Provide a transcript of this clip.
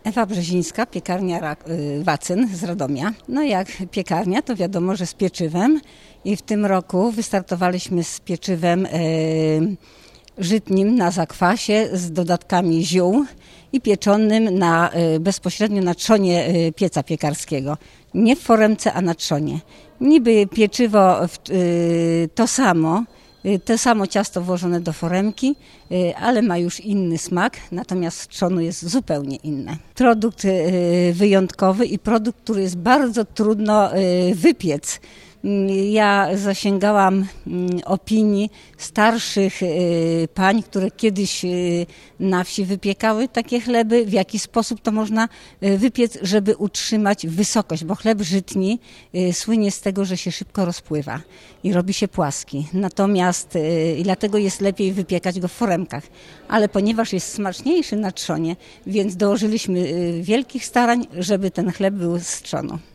Ewa Brzezińska, piekarnia Wacyn z Radomia. No jak piekarnia, to wiadomo, że z pieczywem i w tym roku wystartowaliśmy z pieczywem żytnim na zakwasie z dodatkami ziół i pieczonym bezpośrednio na trzonie pieca piekarskiego. Nie w foremce, a na trzonie. Niby pieczywo to samo ciasto włożone do foremki, ale ma już inny smak, natomiast z trzonu jest zupełnie inne. Produkt wyjątkowy i produkt, który jest bardzo trudno wypiec. Ja zasięgałam opinii starszych pań, które kiedyś na wsi wypiekały takie chleby, w jaki sposób to można wypiec, żeby utrzymać wysokość, bo chleb żytni słynie z tego, że się szybko rozpływa i robi się płaski. Natomiast dlatego jest lepiej wypiekać go w foremkach, ale ponieważ jest smaczniejszy na trzonie, więc dołożyliśmy wielkich starań, żeby ten chleb był z trzonu.